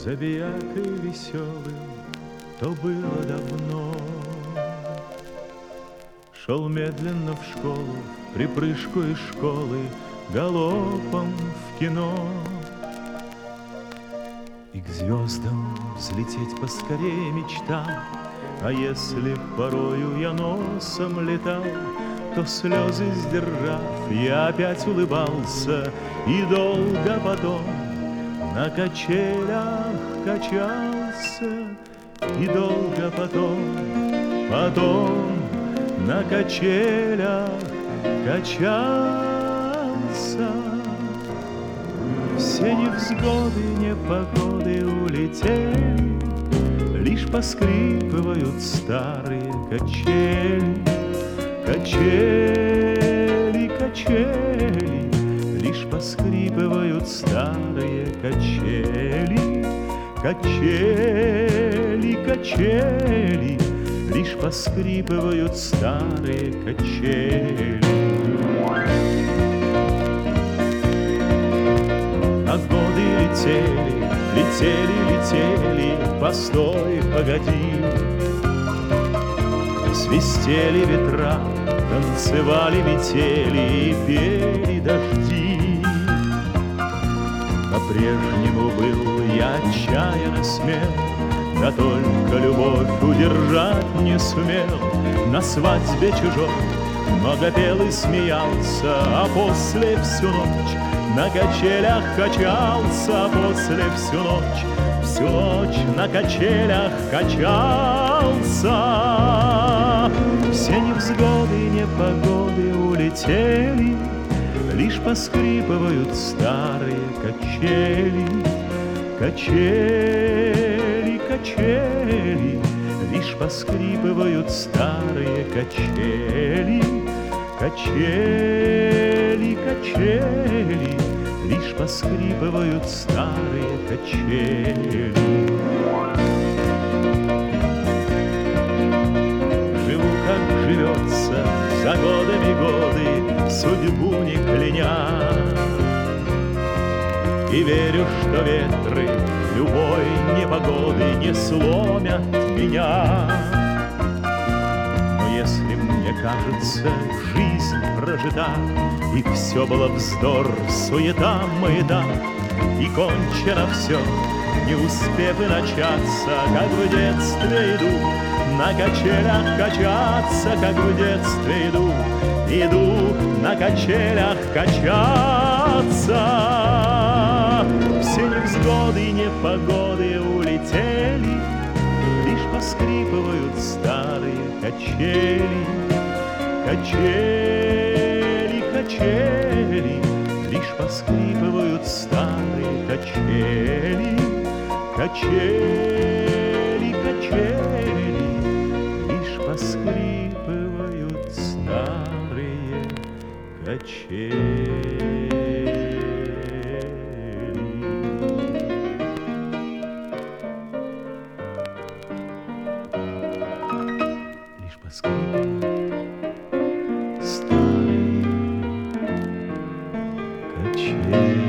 Забиякой веселым, то было давно. Шел медленно в школу, припрыжку из школы, галопом в кино. И к звездам взлететь поскорее мечтал, а если порою я носом летал, то слезы сдержав, я опять улыбался и долго потом на качелях качался, и долго потом на качелях качался. Все невзгоды, непогоды улетели, лишь поскрипывают старые качели. Качели, качели, лишь поскрипывают старые качели. Качели, качели, лишь поскрипывают старые качели. А годы летели, летели, летели, постой, погоди. Свистели ветра, танцевали метели и пели дожди. По-прежнему был я отчаянно смел, да только любовь удержать не сумел. На свадьбе чужой много пел и смеялся, а после всю ночь на качелях качался, а после всю ночь на качелях качался. Все невзгоды, непогоды улетели, лишь поскрипывают старые качели. Качели, качели, лишь поскрипывают старые качели. Качели, качели, лишь поскрипывают старые качели. Живу, как живется, за годами годы, судьбу не кляня, и верю, что ветры любой непогоды не сломят меня. Но если мне кажется, жизнь прожита, и все было вздор, суета, маята, и кончено все, не успев и начаться, как в детстве иду на качелях качаться, как в детстве иду на качелях качаться. Все невзгоды, непогоды улетели, лишь поскрипывают старые качели. Качели, качели, лишь поскрипывают старые качели. Качели, качели, лишь поскрипывают старые качели. Лишь поскрипывают старые качели.